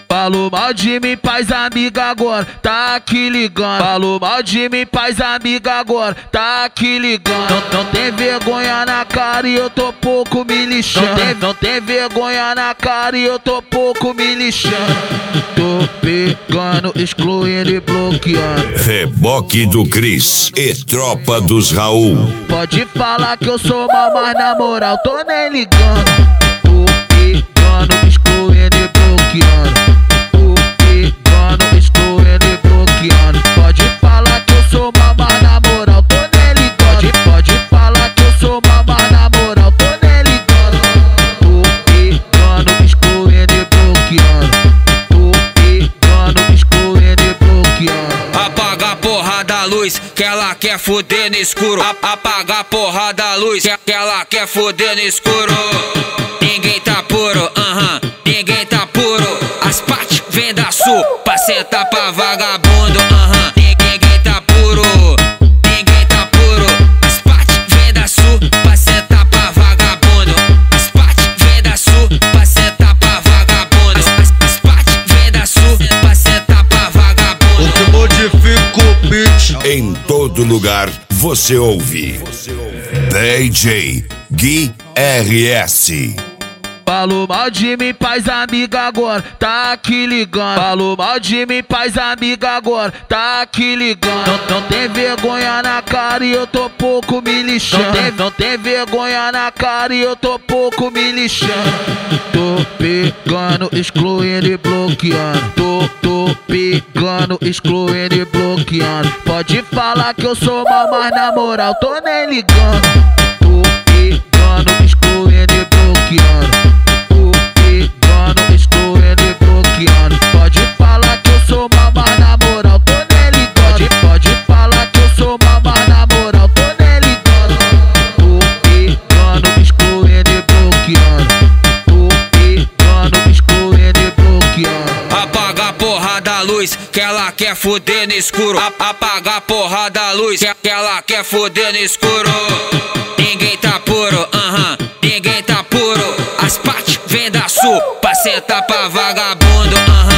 Falou mal de mim, paz amiga agora, tá aqui ligando. Falou mal de mim, paz amiga agora, tá aqui ligando. Não tem vergonha na cara e eu tô pouco me lixando. Não tem vergonha na cara e eu tô pouco me lixando. Tô pegando, excluindo e bloqueando. Reboque do Cris e tropa dos Raul. Pode falar que eu sou mal, mas na moral tô nem ligando. Tô pegando, excluindo e bloqueando. Pode falar que eu sou mal, mas na moral tô nem ligando. Pode falar que eu sou mal, mas na moral tô nem ligando. Tô pegando, excluindo e bloqueando. Tô pegando, excluindo e bloqueando. Apaga a porra da luz, que ela quer foder no escuro. Apaga a porra da luz, que ela quer foder no escuro. Ninguém tá puro, ninguém tá puro. As partes vem da sul, pra sentar pra vagabundo, Ninguém tá puro, ninguém tá puro. As partes vem da sul, pra sentar pra vagabundo. As partes vem da sul, pra sentar pra vagabundo. As partes vem da sul, pra sentar pra vagabundo. O que modifica o beat. Em todo lugar você ouve DJ Gui RS. Falou mal de mim, paz amiga agora, tá aqui ligando. Falou mal de mim, paz amiga agora, tá aqui ligando. Não tem vergonha na cara e eu tô pouco me lixando. Não tem vergonha na cara e eu tô pouco me lixando. Tô pegando, excluindo e bloqueando. Tô pegando, excluindo e bloqueando. Pode falar que eu sou mal, mas na moral tô nem ligando. Tô pegando, excluindo e bloqueando. Pode falar que eu sou mal, mas na moral tô nem ligando. Pode falar que eu sou mal, mas na moral tô nem ligando. Tô pegando, excluindo e bloqueando. Tô pegando, excluindo e bloqueando. Apaga a porra da luz, que ela quer foder no escuro. Apaga a porra da luz, que ela quer foder no escuro. Ninguém tá puro, ninguém tá puro. As partes vem da sul, pra sentar pra vagabundo,